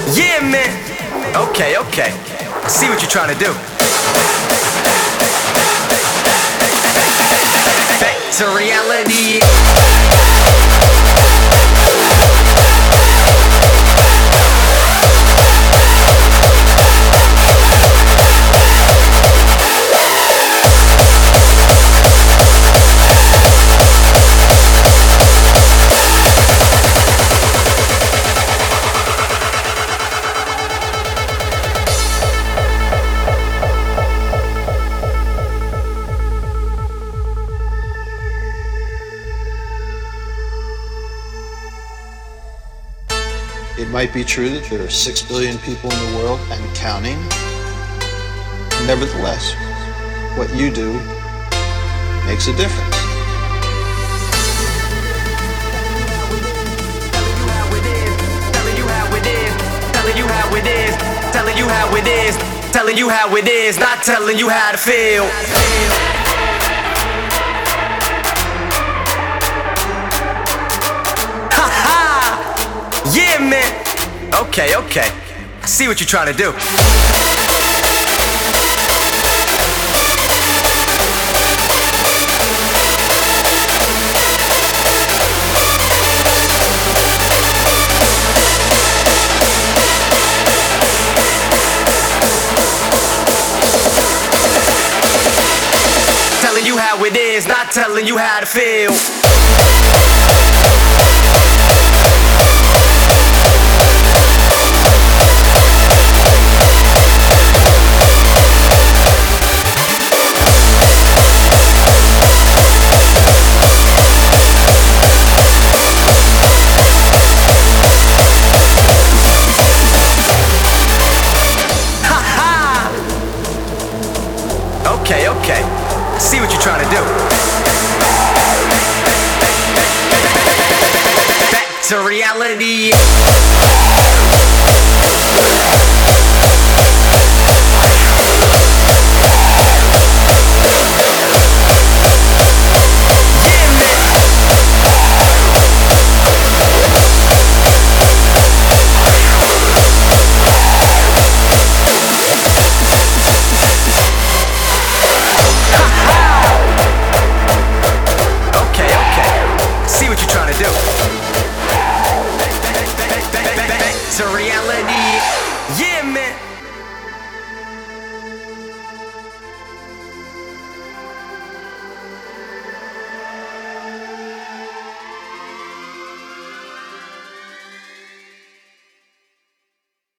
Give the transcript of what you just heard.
Yeah, man. Okay, okay. I see what you're trying to do. Back to reality. It might be true that there are 6 billion people in the world and counting. Nevertheless, what you do makes a difference. Telling you how it is, telling you how it is, telling you how it is, telling you how it is, not telling you how to feel. Yeah, man. Okay, okay. I see what you're trying to do. Telling you how it is, not telling you how to feel. Okay, okay. I see what you're trying to do. Back to reality. To reality, yeah, man.